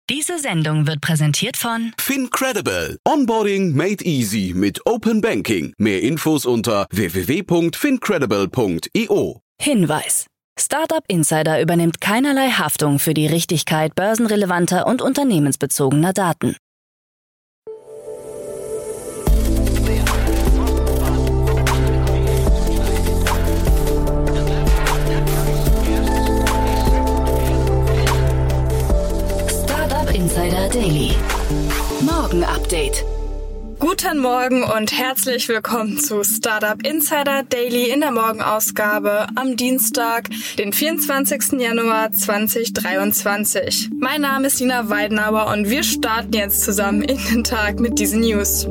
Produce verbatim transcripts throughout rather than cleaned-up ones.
Diese Sendung wird präsentiert von FinCredible. Onboarding made easy mit Open Banking. Mehr Infos unter w w w punkt fincredible punkt i o. Hinweis. Startup Insider übernimmt keinerlei Haftung für die Richtigkeit börsenrelevanter und unternehmensbezogener Daten. Startup Insider Daily. Morgen Update. Guten Morgen und herzlich willkommen zu Startup Insider Daily in der Morgenausgabe am Dienstag, den vierundzwanzigsten Januar zweitausenddreiundzwanzig. Mein Name ist Nina Weidenauer und wir starten jetzt zusammen in den Tag mit diesen News.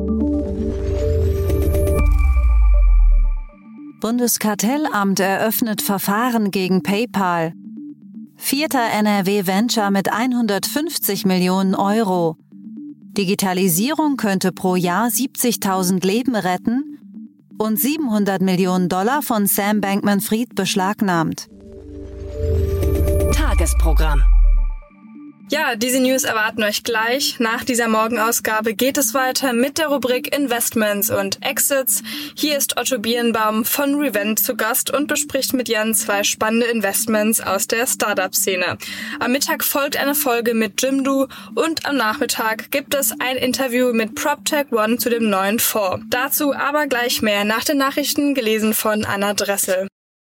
Bundeskartellamt eröffnet Verfahren gegen PayPal. Vierter N R W-Venture mit hundertfünfzig Millionen Euro. Digitalisierung könnte pro Jahr siebzigtausend Leben retten und siebenhundert Millionen Dollar von Sam Bankman-Fried beschlagnahmt. Tagesprogramm. Ja, diese News erwarten euch gleich. Nach dieser Morgenausgabe geht es weiter mit der Rubrik Investments und Exits. Hier ist Otto Birnbaum von Revent zu Gast und bespricht mit Jan zwei spannende Investments aus der Startup-Szene. Am Mittag folgt eine Folge mit Jimdo und am Nachmittag gibt es ein Interview mit PropTech One zu dem neuen Fonds. Dazu aber gleich mehr nach den Nachrichten, gelesen von Anna Dressel.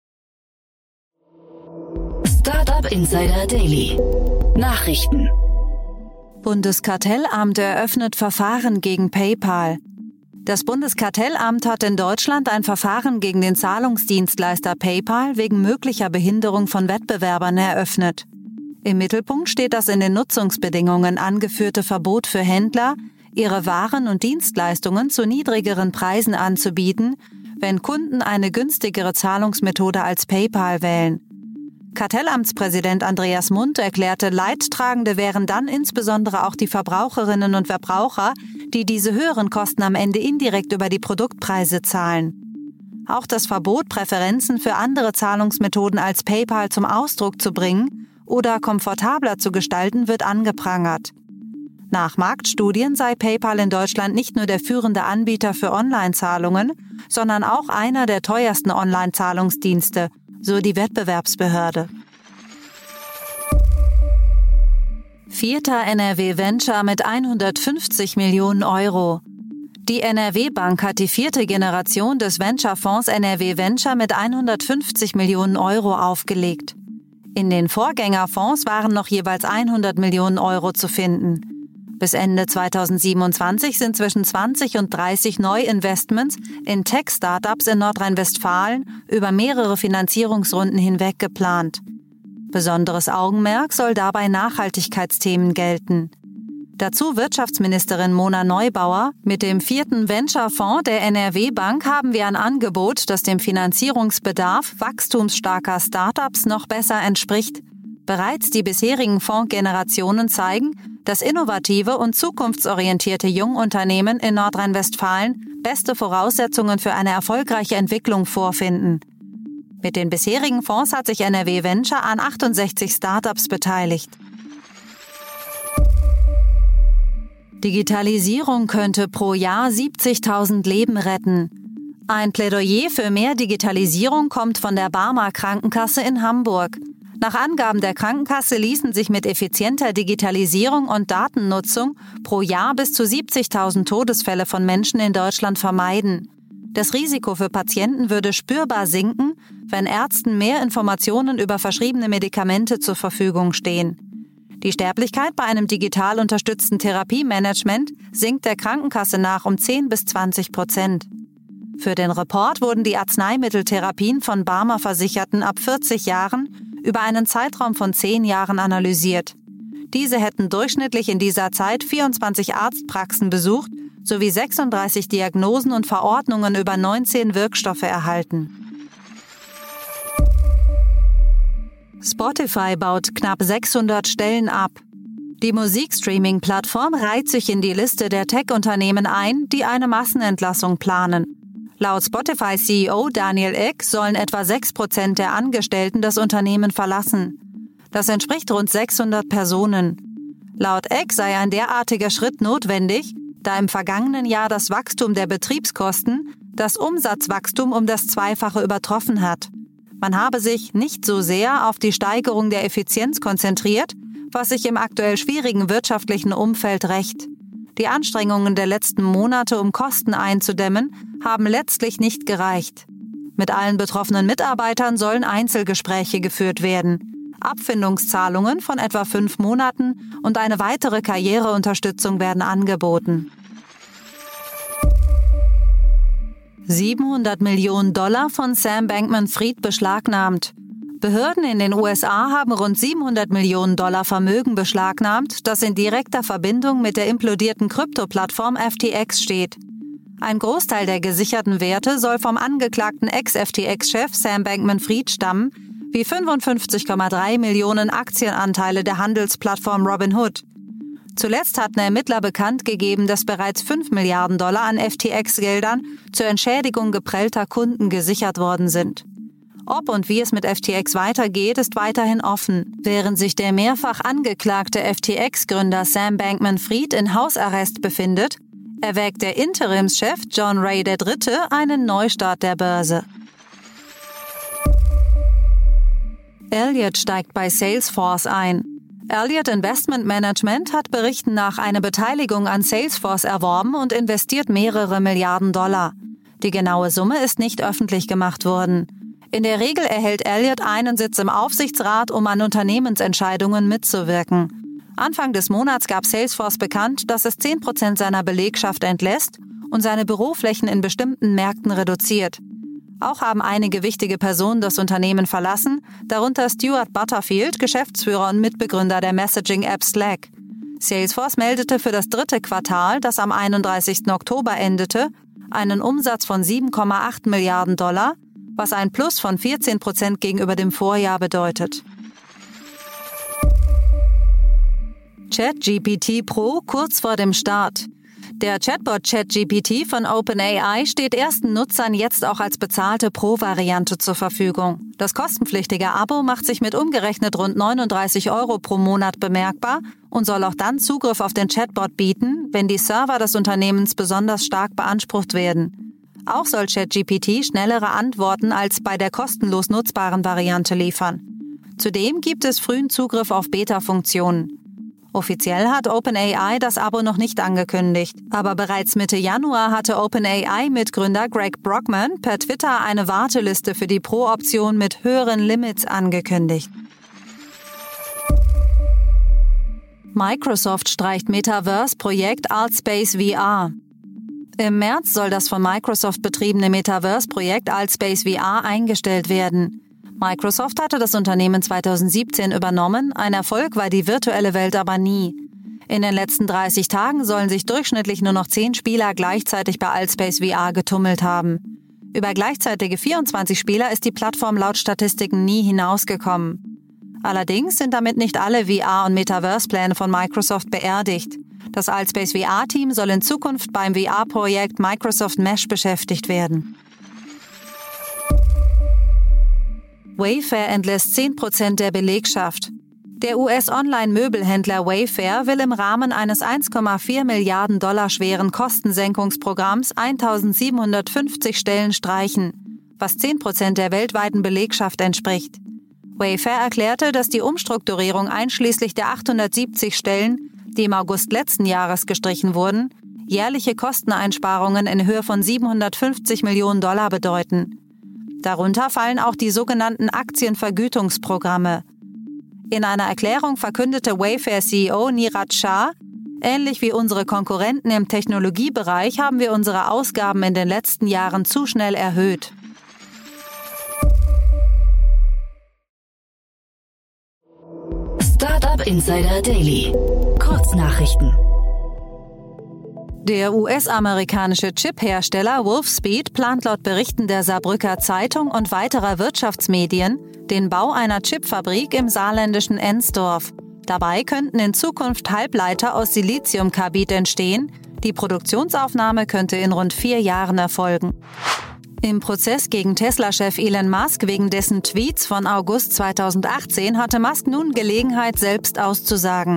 Startup Insider Daily. Nachrichten. Bundeskartellamt eröffnet Verfahren gegen PayPal. Das Bundeskartellamt hat in Deutschland ein Verfahren gegen den Zahlungsdienstleister PayPal wegen möglicher Behinderung von Wettbewerbern eröffnet. Im Mittelpunkt steht das in den Nutzungsbedingungen angeführte Verbot für Händler, ihre Waren und Dienstleistungen zu niedrigeren Preisen anzubieten, wenn Kunden eine günstigere Zahlungsmethode als PayPal wählen. Kartellamtspräsident Andreas Mundt erklärte, Leidtragende wären dann insbesondere auch die Verbraucherinnen und Verbraucher, die diese höheren Kosten am Ende indirekt über die Produktpreise zahlen. Auch das Verbot, Präferenzen für andere Zahlungsmethoden als PayPal zum Ausdruck zu bringen oder komfortabler zu gestalten, wird angeprangert. Nach Marktstudien sei PayPal in Deutschland nicht nur der führende Anbieter für Online-Zahlungen, sondern auch einer der teuersten Online-Zahlungsdienste, so die Wettbewerbsbehörde. Vierter N R W-Venture mit hundertfünfzig Millionen Euro. Die N R W-Bank hat die vierte Generation des Venture-Fonds N R W Venture mit hundertfünfzig Millionen Euro aufgelegt. In den Vorgängerfonds waren noch jeweils hundert Millionen Euro zu finden. Bis Ende zweitausendsiebenundzwanzig sind zwischen zwanzig und dreißig Neuinvestments in Tech-Startups in Nordrhein-Westfalen über mehrere Finanzierungsrunden hinweg geplant. Besonderes Augenmerk soll dabei Nachhaltigkeitsthemen gelten. Dazu Wirtschaftsministerin Mona Neubauer: Mit dem vierten Venture-Fonds der N R W-Bank haben wir ein Angebot, das dem Finanzierungsbedarf wachstumsstarker Startups noch besser entspricht. Bereits die bisherigen Fondsgenerationen zeigen, dass innovative und zukunftsorientierte Jungunternehmen in Nordrhein-Westfalen beste Voraussetzungen für eine erfolgreiche Entwicklung vorfinden. Mit den bisherigen Fonds hat sich N R W Venture an achtundsechzig Startups beteiligt. Digitalisierung könnte pro Jahr siebzigtausend Leben retten. Ein Plädoyer für mehr Digitalisierung kommt von der Barmer Krankenkasse in Hamburg. Nach Angaben der Krankenkasse ließen sich mit effizienter Digitalisierung und Datennutzung pro Jahr bis zu siebzigtausend Todesfälle von Menschen in Deutschland vermeiden. Das Risiko für Patienten würde spürbar sinken, wenn Ärzten mehr Informationen über verschriebene Medikamente zur Verfügung stehen. Die Sterblichkeit bei einem digital unterstützten Therapiemanagement sinkt der Krankenkasse nach um zehn bis zwanzig Prozent. Für den Report wurden die Arzneimitteltherapien von Barmer-Versicherten ab vierzig Jahren über einen Zeitraum von zehn Jahren analysiert. Diese hätten durchschnittlich in dieser Zeit vierundzwanzig Arztpraxen besucht sowie sechsunddreißig Diagnosen und Verordnungen über neunzehn Wirkstoffe erhalten. Spotify baut knapp sechshundert Stellen ab. Die Musikstreaming-Plattform reiht sich in die Liste der Tech-Unternehmen ein, die eine Massenentlassung planen. Laut Spotify-C E O Daniel Ek sollen etwa sechs Prozent der Angestellten das Unternehmen verlassen. Das entspricht rund sechshundert Personen. Laut X sei ein derartiger Schritt notwendig, da im vergangenen Jahr das Wachstum der Betriebskosten das Umsatzwachstum um das Zweifache übertroffen hat. Man habe sich nicht so sehr auf die Steigerung der Effizienz konzentriert, was sich im aktuell schwierigen wirtschaftlichen Umfeld rächt. Die Anstrengungen der letzten Monate, um Kosten einzudämmen, haben letztlich nicht gereicht. Mit allen betroffenen Mitarbeitern sollen Einzelgespräche geführt werden. Abfindungszahlungen von etwa fünf Monaten und eine weitere Karriereunterstützung werden angeboten. siebenhundert Millionen Dollar von Sam Bankman-Fried beschlagnahmt. Behörden in den U S A haben rund siebenhundert Millionen Dollar Vermögen beschlagnahmt, das in direkter Verbindung mit der implodierten Krypto-Plattform F T X steht. Ein Großteil der gesicherten Werte soll vom angeklagten Ex-F T X-Chef Sam Bankman-Fried stammen, wie fünfundfünfzig Komma drei Millionen Aktienanteile der Handelsplattform Robinhood. Zuletzt hatten Ermittler bekannt gegeben, dass bereits fünf Milliarden Dollar an F T X-Geldern zur Entschädigung geprellter Kunden gesichert worden sind. Ob und wie es mit F T X weitergeht, ist weiterhin offen. Während sich der mehrfach angeklagte F T X-Gründer Sam Bankman-Fried in Hausarrest befindet, erwägt der Interimschef John Ray der Dritte einen Neustart der Börse. Elliott steigt bei Salesforce ein. Elliott Investment Management hat Berichten nach eine Beteiligung an Salesforce erworben und investiert mehrere Milliarden Dollar. Die genaue Summe ist nicht öffentlich gemacht worden. In der Regel erhält Elliott einen Sitz im Aufsichtsrat, um an Unternehmensentscheidungen mitzuwirken. Anfang des Monats gab Salesforce bekannt, dass es zehn Prozent seiner Belegschaft entlässt und seine Büroflächen in bestimmten Märkten reduziert. Auch haben einige wichtige Personen das Unternehmen verlassen, darunter Stuart Butterfield, Geschäftsführer und Mitbegründer der Messaging-App Slack. Salesforce meldete für das dritte Quartal, das am einunddreißigsten Oktober endete, einen Umsatz von sieben Komma acht Milliarden Dollar, was ein Plus von vierzehn Prozent gegenüber dem Vorjahr bedeutet. ChatGPT Pro kurz vor dem Start. Der Chatbot ChatGPT von OpenAI steht ersten Nutzern jetzt auch als bezahlte Pro-Variante zur Verfügung. Das kostenpflichtige Abo macht sich mit umgerechnet rund neununddreißig Euro pro Monat bemerkbar und soll auch dann Zugriff auf den Chatbot bieten, wenn die Server des Unternehmens besonders stark beansprucht werden. Auch soll ChatGPT schnellere Antworten als bei der kostenlos nutzbaren Variante liefern. Zudem gibt es frühen Zugriff auf Beta-Funktionen. Offiziell hat OpenAI das Abo noch nicht angekündigt, aber bereits Mitte Januar hatte OpenAI-Mitgründer Greg Brockman per Twitter eine Warteliste für die Pro-Option mit höheren Limits angekündigt. Microsoft streicht Metaverse-Projekt Altspace V R. Im März soll das von Microsoft betriebene Metaverse-Projekt Altspace V R eingestellt werden. Microsoft hatte das Unternehmen zweitausendsiebzehn übernommen, ein Erfolg war die virtuelle Welt aber nie. In den letzten dreißig Tagen sollen sich durchschnittlich nur noch zehn Spieler gleichzeitig bei Altspace V R getummelt haben. Über gleichzeitige vierundzwanzig Spieler ist die Plattform laut Statistiken nie hinausgekommen. Allerdings sind damit nicht alle V R- und Metaverse-Pläne von Microsoft beerdigt. Das Altspace V R-Team soll in Zukunft beim V R-Projekt Microsoft Mesh beschäftigt werden. Wayfair entlässt zehn Prozent der Belegschaft. Der U S-Online-Möbelhändler Wayfair will im Rahmen eines eins Komma vier Milliarden Dollar schweren Kostensenkungsprogramms eintausendsiebenhundertfünfzig Stellen streichen, was zehn Prozent der weltweiten Belegschaft entspricht. Wayfair erklärte, dass die Umstrukturierung einschließlich der achthundertsiebzig Stellen, die im August letzten Jahres gestrichen wurden, jährliche Kosteneinsparungen in Höhe von siebenhundertfünfzig Millionen Dollar bedeuten. Darunter fallen auch die sogenannten Aktienvergütungsprogramme. In einer Erklärung verkündete Wayfair-C E O Niraj Shah, ähnlich wie unsere Konkurrenten im Technologiebereich haben wir unsere Ausgaben in den letzten Jahren zu schnell erhöht. Startup Insider Daily. Kurznachrichten. Der U S-amerikanische Chip-Hersteller Wolfspeed plant laut Berichten der Saarbrücker Zeitung und weiterer Wirtschaftsmedien den Bau einer Chipfabrik im saarländischen Ensdorf. Dabei könnten in Zukunft Halbleiter aus Siliziumkarbid entstehen. Die Produktionsaufnahme könnte in rund vier Jahren erfolgen. Im Prozess gegen Tesla-Chef Elon Musk wegen dessen Tweets von August zweitausendachtzehn hatte Musk nun Gelegenheit, selbst auszusagen.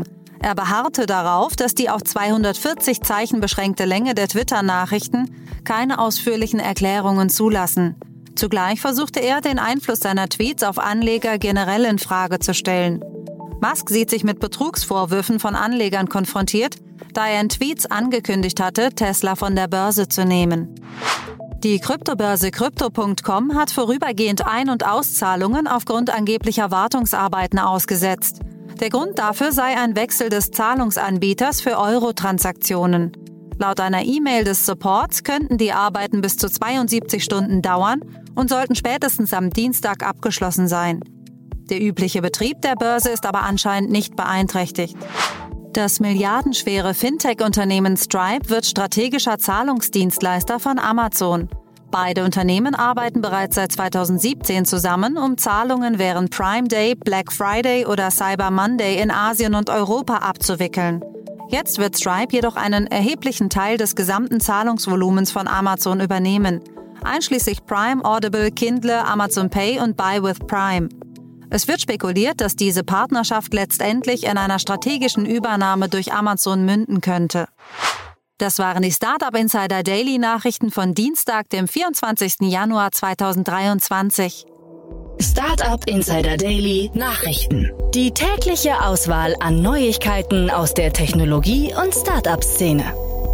Er beharrte darauf, dass die auf zweihundertvierzig Zeichen beschränkte Länge der Twitter-Nachrichten keine ausführlichen Erklärungen zulassen. Zugleich versuchte er, den Einfluss seiner Tweets auf Anleger generell in Frage zu stellen. Musk sieht sich mit Betrugsvorwürfen von Anlegern konfrontiert, da er in Tweets angekündigt hatte, Tesla von der Börse zu nehmen. Die Kryptobörse Crypto Punkt com hat vorübergehend Ein- und Auszahlungen aufgrund angeblicher Wartungsarbeiten ausgesetzt. Der Grund dafür sei ein Wechsel des Zahlungsanbieters für Euro-Transaktionen. Laut einer E-Mail des Supports könnten die Arbeiten bis zu zweiundsiebzig Stunden dauern und sollten spätestens am Dienstag abgeschlossen sein. Der übliche Betrieb der Börse ist aber anscheinend nicht beeinträchtigt. Das milliardenschwere Fintech-Unternehmen Stripe wird strategischer Zahlungsdienstleister von Amazon. Beide Unternehmen arbeiten bereits seit zweitausendsiebzehn zusammen, um Zahlungen während Prime Day, Black Friday oder Cyber Monday in Asien und Europa abzuwickeln. Jetzt wird Stripe jedoch einen erheblichen Teil des gesamten Zahlungsvolumens von Amazon übernehmen, einschließlich Prime, Audible, Kindle, Amazon Pay und Buy with Prime. Es wird spekuliert, dass diese Partnerschaft letztendlich in einer strategischen Übernahme durch Amazon münden könnte. Das waren die Startup Insider Daily Nachrichten von Dienstag, dem vierundzwanzigsten Januar zweitausenddreiundzwanzig. Startup Insider Daily Nachrichten. Die tägliche Auswahl an Neuigkeiten aus der Technologie- und Startup-Szene.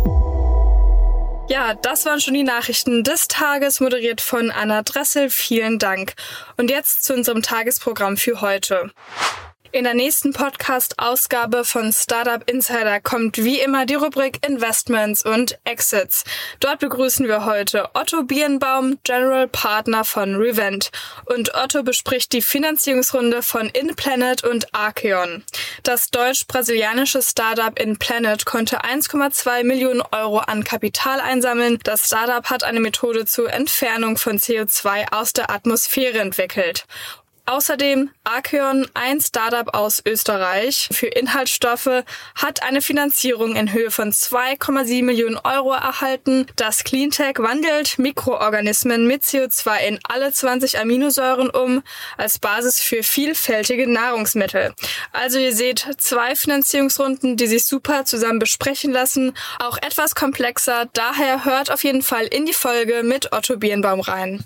Ja, das waren schon die Nachrichten des Tages, moderiert von Anna Dressel. Vielen Dank. Und jetzt zu unserem Tagesprogramm für heute. In der nächsten Podcast-Ausgabe von Startup Insider kommt wie immer die Rubrik Investments und Exits. Dort begrüßen wir heute Otto Birnbaum, General Partner von Revent. Und Otto bespricht die Finanzierungsrunde von InPlanet und Archeon. Das deutsch-brasilianische Startup InPlanet konnte eins Komma zwei Millionen Euro an Kapital einsammeln. Das Startup hat eine Methode zur Entfernung von C O zwei aus der Atmosphäre entwickelt. Außerdem Archeon, ein Startup aus Österreich für Inhaltsstoffe, hat eine Finanzierung in Höhe von zwei Komma sieben Millionen Euro erhalten. Das Cleantech wandelt Mikroorganismen mit C O zwei in alle zwanzig Aminosäuren um, als Basis für vielfältige Nahrungsmittel. Also ihr seht, zwei Finanzierungsrunden, die sich super zusammen besprechen lassen, auch etwas komplexer. Daher hört auf jeden Fall in die Folge mit Otto Birnbaum rein.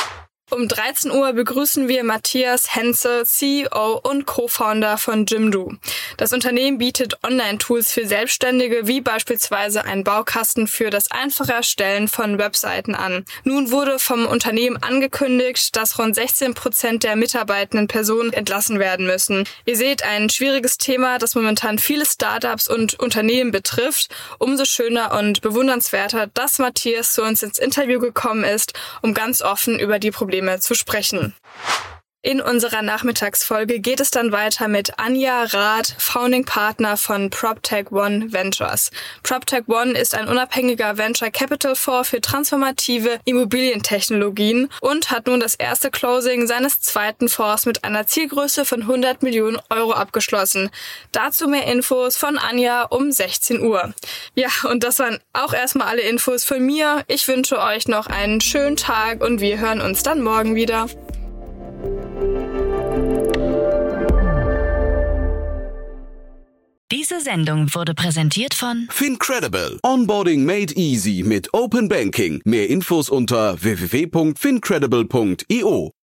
Um dreizehn Uhr begrüßen wir Matthias Henze, C E O und Co-Founder von Jimdo. Das Unternehmen bietet Online-Tools für Selbstständige, wie beispielsweise einen Baukasten für das einfache Erstellen von Webseiten an. Nun wurde vom Unternehmen angekündigt, dass rund sechzehn Prozent der mitarbeitenden Personen entlassen werden müssen. Ihr seht, ein schwieriges Thema, das momentan viele Startups und Unternehmen betrifft. Umso schöner und bewundernswerter, dass Matthias zu uns ins Interview gekommen ist, um ganz offen über die Probleme zu sprechen. In unserer Nachmittagsfolge geht es dann weiter mit Anja Rath, Founding Partner von PropTech One Ventures. PropTech One ist ein unabhängiger Venture Capital Fonds für transformative Immobilientechnologien und hat nun das erste Closing seines zweiten Fonds mit einer Zielgröße von hundert Millionen Euro abgeschlossen. Dazu mehr Infos von Anja um sechzehn Uhr. Ja, und das waren auch erstmal alle Infos von mir. Ich wünsche euch noch einen schönen Tag und wir hören uns dann morgen wieder. Diese Sendung wurde präsentiert von FinCredible. Onboarding made easy mit Open Banking. Mehr Infos unter w w w punkt fincredible punkt i o.